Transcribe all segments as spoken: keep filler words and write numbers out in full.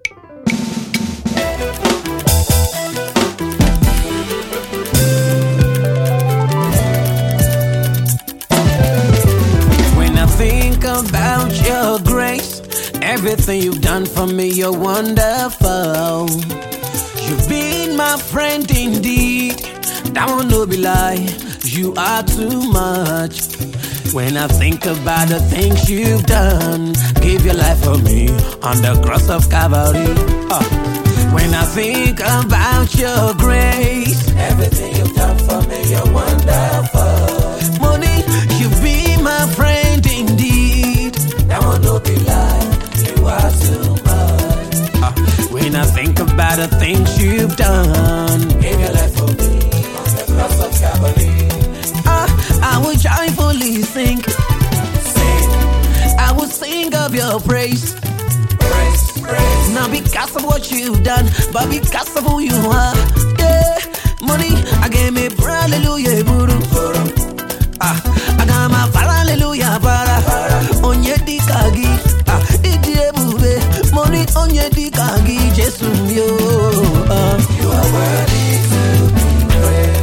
When I think about your grace, everything you've done for me, you're wonderful. You've been my friend indeed. That won't no be lie. You are too much. When I think about the things you've done, give your life for me on the cross of Calvary. Uh. When I think about your grace, everything you've done for me, you're wonderful. Money, you've been my friend indeed. That won't no be lie. You are too much. Uh. When I think about the things you've done, give your life for me on the cross of Calvary. I will joyfully sing, sing. I will sing of your praise, praise, praise. Not because of what you've done, but because of who you are. Yeah, money, I gave me hallelujah, buru. Ah, I got my hallelujah, para. Onye dikagi, ah, idie bube. Money onye dikagi, Jesus yo. You are worthy to be praised.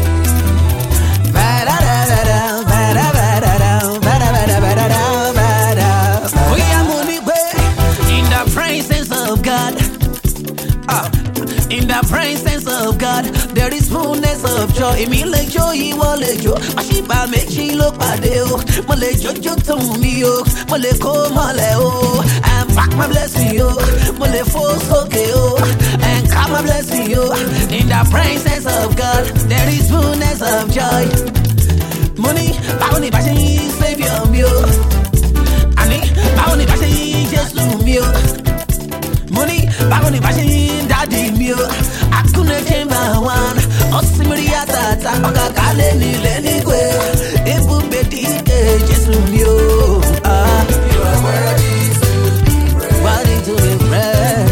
In the presence of God, there is fullness of joy. Me le joy, wo le jo. Ashiba meji lo pade o. Mo le jojo to mi o. Mo le ko mo le o. And pack my blessing o. Mo le fo soke o. And come my blessing o. In the presence of God, there is fullness of joy. Money, bounty, passion, savior me o. Ani, bounty, passion, Jesus me o. Money, bounty, passion, daddy me o. I couldn't change my one. Osimiri atata, oga kale ni leni kwe. Ebu beti ke Jesus me o. Ah, you are worthy to be praised. Worthy to be praised.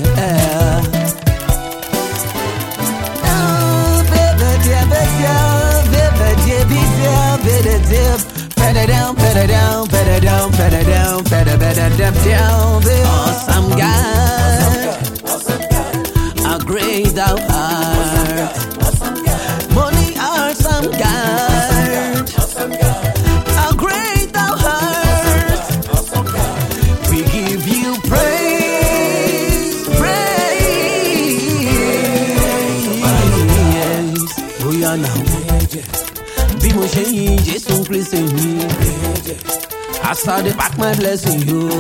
Oh, baby, baby, baby, baby, baby. Put it down, put it down, put it down, put it down, put it down, down, down. Awesome God, a great thou art. Money, awesome God, a great thou art. We give you praise, praise. We are now. Be mo ṣe Jesus Christ in me. I saw the back my blessing you.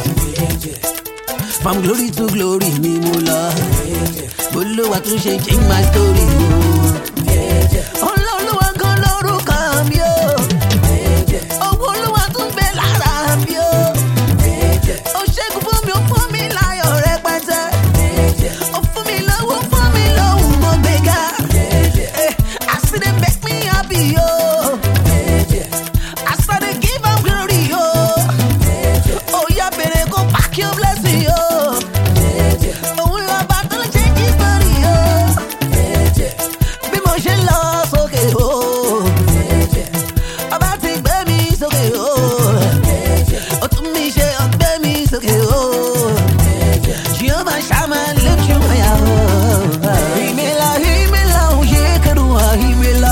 From glory to glory, me mula. Bolo tún ṣe change my story yo. Olúwa gan lórúkọ mi o. Owó Olúwa tún bẹ lára mi o. Ó ṣẹ́gun fún mi, ó fún mi láyọ̀ rẹpẹtẹ. Ó fún mi lówó, fún mi lóhùn mo gbéga. I see them make me happy yo. I saw they give am glory yo. Oh yeah, baby, go pack your blessing yo. Oh, we are about to change his story yo. Be more shit lost, okay oh. About to baby, it's okay oh. Oh, to me, she up baby, it's okay oh. Jehovah Shammah, lift you higher oh. Himela, himela, yeah, kadua, himela.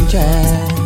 stranger.